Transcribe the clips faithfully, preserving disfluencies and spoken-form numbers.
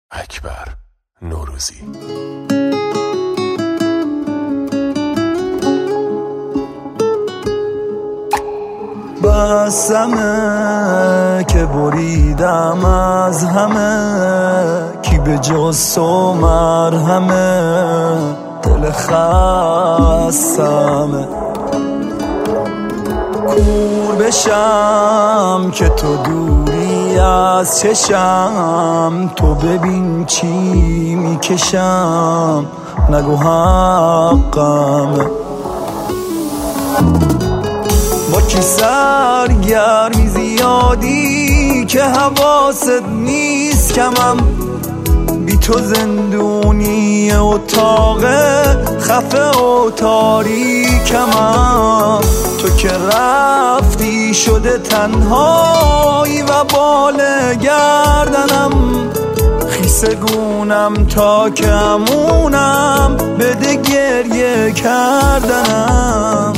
اکبر نوروزی. بسمه که بریدم از همه، کی به جز تو مرهمه، دل خستمه. کور بشم که تو دوری از چشم، تو ببین چی میکشم، نگو حقمه. با کی سرگرمی زیادی که حواست نیست کمم، بی تو زندونی اتاق خفه و تاریکمم. تو که رفتی شده تنهایی و بال گردنم، خیسه گونم تا که امونم بده گریه کردنم.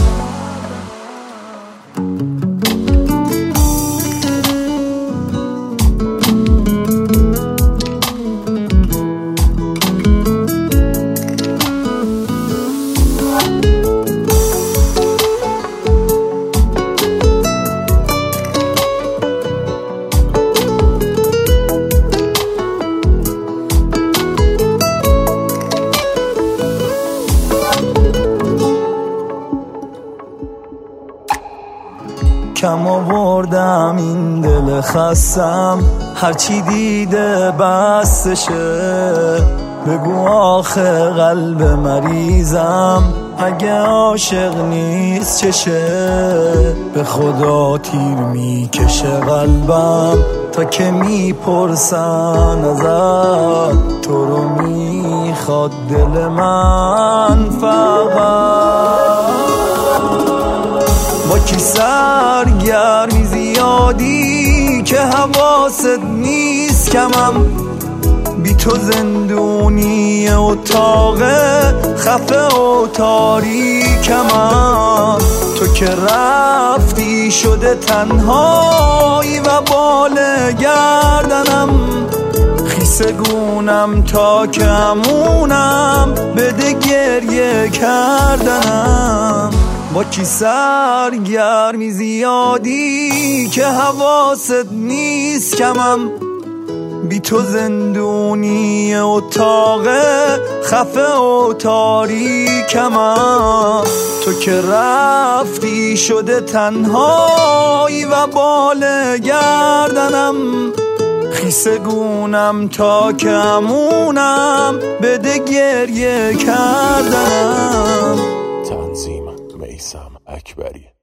کم آوردم این دل خستم، هرچی دیده بستشه. بگو آخه قلب مریضم اگه عاشق نیست چشه. به خدا تیر میکشه قلبم تا که میپرسن ازت، تو رو میخواد دل من فقط. با کی سرگرمی زیادی که حواست نیست کمم، بی تو زندونی اتاق خفه و تاریکمم. تو که رفتی شده تنهایی و بال گردنم، خیسه گونم تا که امونم بده گریه کردنم. با کی سرگرمی زیادی که حواست نیست کمم، بی تو زندونی اتاق خفه و تاریکمم. تو که رفتی شده تنهایی و بال گردنم، خیسه گونم تا که امونم بده گریه کردنم. تنظیم میثم اکبری.